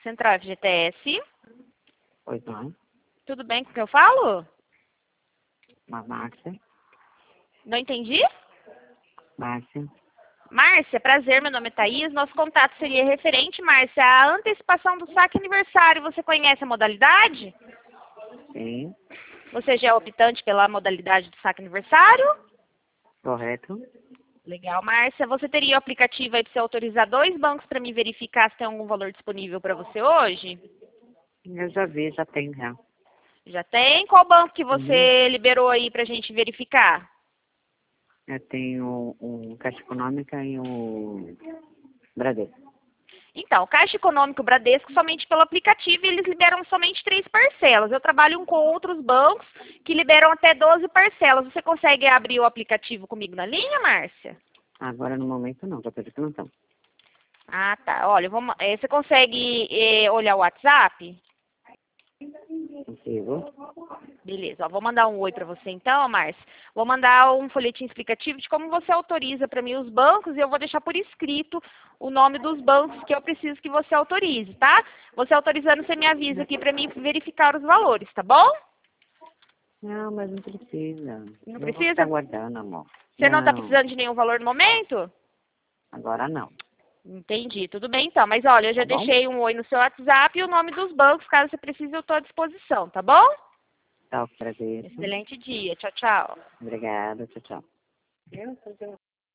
Central FGTS. Pois não. Tudo bem com o que eu falo? Márcia. Não entendi? Márcia. Márcia, prazer, meu nome é Thaís. Nosso contato seria referente, Márcia, à antecipação do saque aniversário. Você conhece a modalidade? Sim. Você já é optante pela modalidade do saque aniversário? Correto. Legal, Márcia. Você teria o aplicativo aí para você autorizar 2 bancos para me verificar se tem algum valor disponível para você hoje? Eu já vi, já tem já. Já tem? Qual banco que você liberou aí para a gente verificar? Eu tenho o Caixa Econômica e o Bradesco. Então, Caixa Econômico Bradesco somente pelo aplicativo e eles liberam somente 3 parcelas. Eu trabalho com outros bancos que liberam até 12 parcelas. Você consegue abrir o aplicativo comigo na linha, Márcia? Agora no momento não, já pedi que não estão. Ah, tá. Olha, você consegue olhar o WhatsApp? Consigo. Beleza, ó, vou mandar um oi para você então, Márcia. Vou mandar um folhetim explicativo de como você autoriza para mim os bancos e eu vou deixar por escrito o nome dos bancos que eu preciso que você autorize, tá? Você autorizando, você me avisa aqui para mim verificar os valores, tá bom? Não, mas não precisa. Não Eu vou ficar precisa? aguardando, amor. Você não está Não, precisando de nenhum valor no momento? agora não. Entendi, tudo bem então. Mas olha, eu já Tá bom? deixei um oi no seu WhatsApp e o nome dos bancos, caso você precise, eu estou à disposição, tá bom? Tá, agradeço. Excelente dia. Tchau, tchau. Obrigada, tchau, tchau.